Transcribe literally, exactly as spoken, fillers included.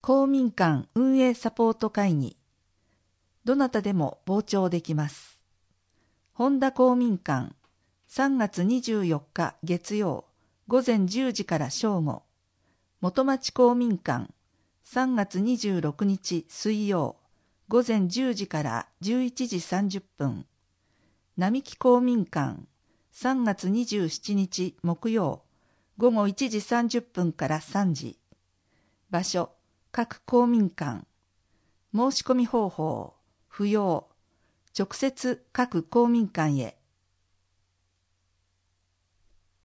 公民館運営サポート会議。どなたでも傍聴できます。本田公民館、さんがつにじゅうよっか月曜、午前じゅうじから正午。元町公民館、さんがつにじゅうろくにち水曜、午前じゅうじからじゅういちじさんじゅっぷん。並木公民館、さんがつにじゅうしちにち木曜、午後いちじさんじゅっぷんからさんじ。場所、各公民館。申し込み方法、不要。直接各公民館へ。